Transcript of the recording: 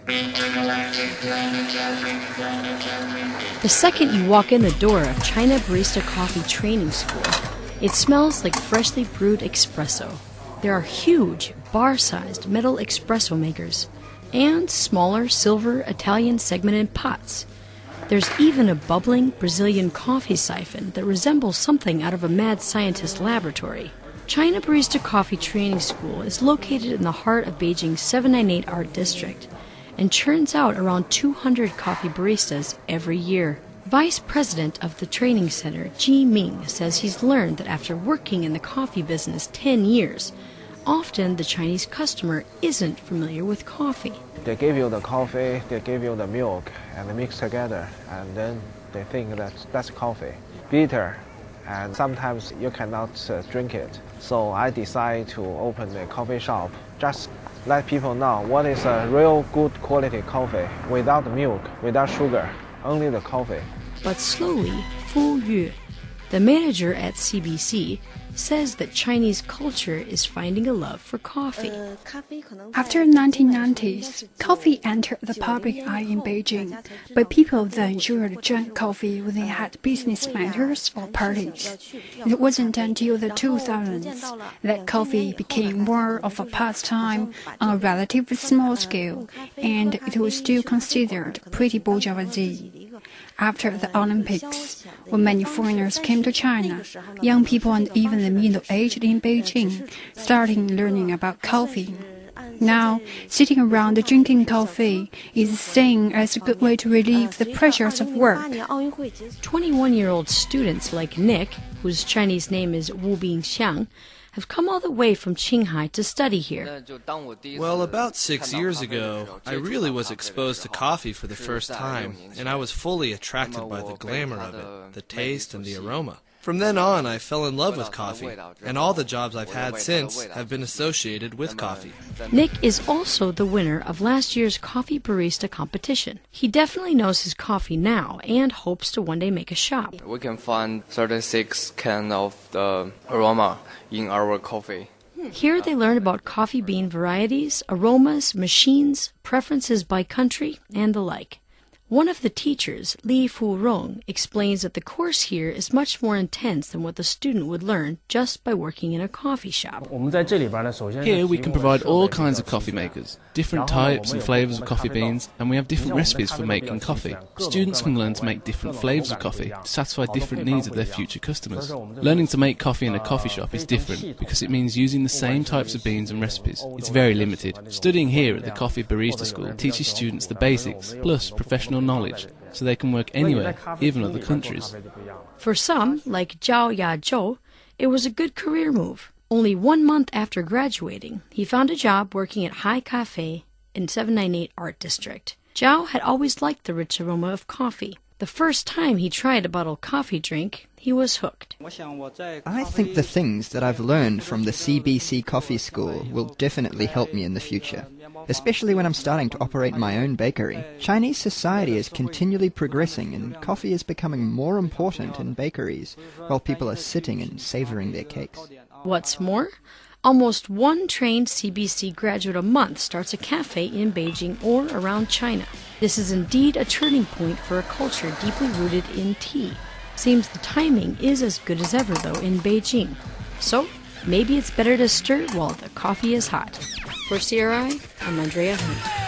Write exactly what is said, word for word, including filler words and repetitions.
The second you walk in the door of China Barista Coffee Training School, it smells like freshly brewed espresso. There are huge, bar-sized metal espresso makers and smaller silver Italian segmented pots. There's even a bubbling Brazilian coffee siphon that resembles something out of a mad scientist's laboratory. China Barista Coffee Training School is located in the heart of Beijing's seven ninety-eight Art District and churns out around two hundred coffee baristas every year. Vice President of the Training Center, Ji Ming, says he's learned that after working in the coffee business ten years, often the Chinese customer isn't familiar with coffee. They give you the coffee, they give you the milk, and they mix together, and then they think that that's coffee. Bitter, and sometimes you cannot uh, drink it. So I decided to open a coffee shop, just let people know what is a real good quality coffee, without the milk, without sugar, only the coffee. But slowly, Fu Yu, the manager at C B C, says that Chinese culture is finding a love for coffee. After the nineteen nineties, coffee entered the public eye in Beijing, but people then usually drank coffee when they had business matters or parties. It wasn't until the two thousands that coffee became more of a pastime on a relatively small scale, and it was still considered pretty bourgeoisie. After the Olympics, when many foreigners came to China, young people and even the middle-aged in Beijing started learning about coffee. Now, sitting around drinking coffee is seen as a good way to relieve the pressures of work. twenty-one-year-old students like Nick, whose Chinese name is Wu Bingxiang, have come all the way from Qinghai to study here. Well, about six years ago, I really was exposed to coffee for the first time, and I was fully attracted by the glamour of it, the taste and the aroma. From then on, I fell in love with coffee, and all the jobs I've had since have been associated with coffee. Nick is also the winner of last year's coffee barista competition. He definitely knows his coffee now and hopes to one day make a shop. We can find thirty-six cans of the aroma in our coffee. Here they learn about coffee bean varieties, aromas, machines, preferences by country, and the like. One of the teachers, Li Furong, explains that the course here is much more intense than what the student would learn just by working in a coffee shop. Here we can provide all kinds of coffee makers, different types and flavors of coffee beans, and we have different recipes for making coffee. Students can learn to make different flavors of coffee to satisfy different needs of their future customers. Learning to make coffee in a coffee shop is different because it means using the same types of beans and recipes. It's very limited. Studying here at the Coffee Barista School teaches students the basics, plus professional knowledge, so they can work anywhere, even other countries. For some, like Zhao Yazhou, it was a good career move. Only one month after graduating, he found a job working at Hai Cafe in seven ninety-eight Art District. Zhao had always liked the rich aroma of coffee. The first time he tried a bottled coffee drink, he was hooked. I think the things that I've learned from the C B C Coffee School will definitely help me in the future, especially when I'm starting to operate my own bakery. Chinese society is continually progressing and coffee is becoming more important in bakeries while people are sitting and savoring their cakes. What's more, almost one trained C B C graduate a month starts a cafe in Beijing or around China. This is indeed a turning point for a culture deeply rooted in tea. Seems the timing is as good as ever, though, in Beijing. So, maybe it's better to stir while the coffee is hot. For C R I, I'm Andrea Hunt.